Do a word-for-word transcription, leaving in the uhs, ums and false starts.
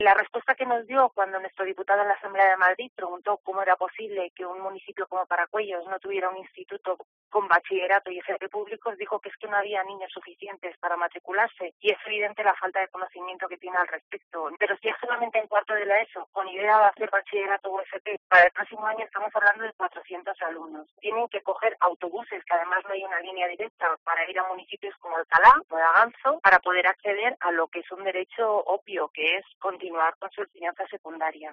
La respuesta que nos dio cuando nuestro diputado en la Asamblea de Madrid preguntó cómo era posible que un municipio como Paracuellos no tuviera un instituto con bachillerato y F P públicos, dijo que es que no había niños suficientes para matricularse, y es evidente la falta de conocimiento que tiene al respecto. Pero si es solamente en cuarto de la ESO, con idea de hacer bachillerato o F P, para el próximo año estamos hablando de cuatrocientos alumnos. Tienen que coger autobuses, que además no hay una línea directa, para ir a municipios como Alcalá o Daganzo, para poder acceder a lo que es un derecho obvio, que es continuar con su enseñanza secundaria.